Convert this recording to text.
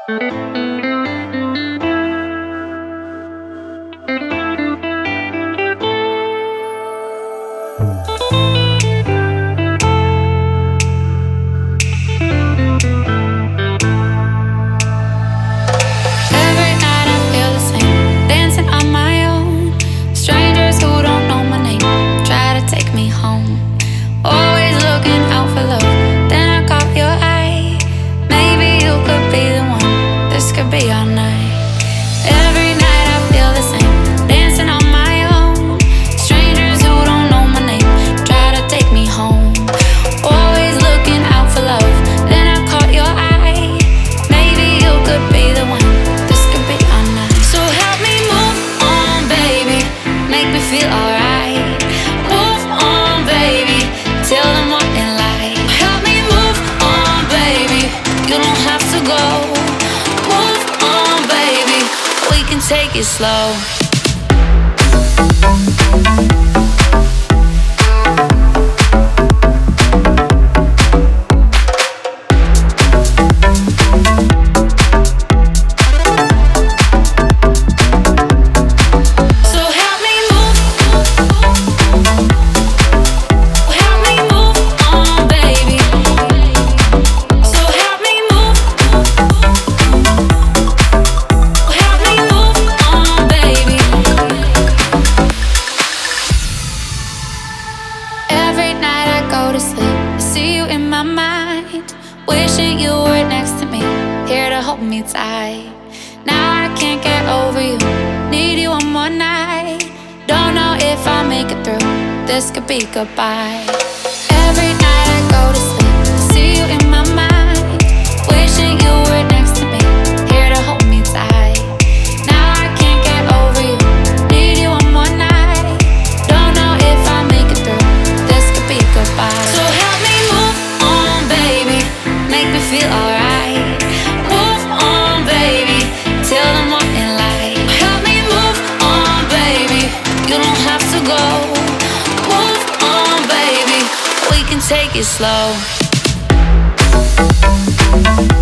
Take it slow. Wishing you were next to me, here to hold me tight. Now I can't get over you, need you one more night. Don't know if I'll make it through, this could be goodbye. Every night I go to sleep, see you in my mind. Wishing you were next to me, here to hold me tight. Now I can't get over you, need you one more night. Don't know if I'll make it through, this could be goodbye. So help me move on, baby, make me feel alright. Move on, baby, till the morning light. Help me move on, baby, you don't have to go. Move on, baby, we can take it slow.